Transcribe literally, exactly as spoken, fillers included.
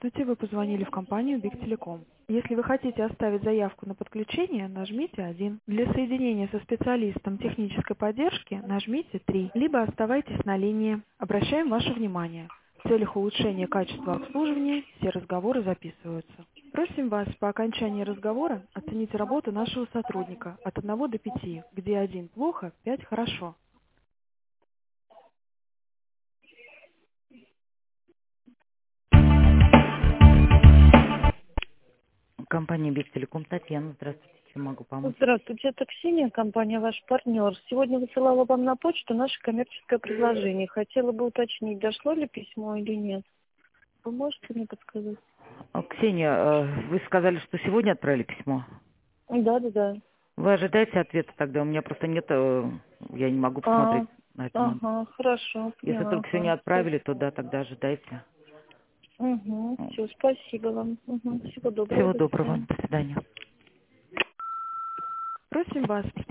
Здравствуйте, вы позвонили в компанию Big Telecom. Если вы хотите оставить заявку на подключение, нажмите один. Для соединения со специалистом технической поддержки нажмите три, либо оставайтесь на линии. Обращаем ваше внимание. В целях улучшения качества обслуживания все разговоры записываются. Просим вас по окончании разговора оценить работу нашего сотрудника от одного до пяти, где один плохо, пять хорошо. Компания Big Telecom, Татьяна, здравствуйте, чем могу помочь? Здравствуйте, это Ксения, компания «Ваш партнер». Сегодня высылала вам на почту наше коммерческое предложение. Хотела бы уточнить, дошло ли письмо или нет. Вы можете мне подсказать? А, Ксения, э, вы сказали, что сегодня отправили письмо. Да, да, да. Вы ожидаете ответа тогда? У меня просто нет, э, я не могу А, посмотреть на этом. ад- ага, хорошо, Если поняла. только сегодня Ага. отправили, то да, тогда ожидайте. Угу, все, спасибо вам. Угу, всего доброго, Всего до доброго. свидания. До свидания. Просим вас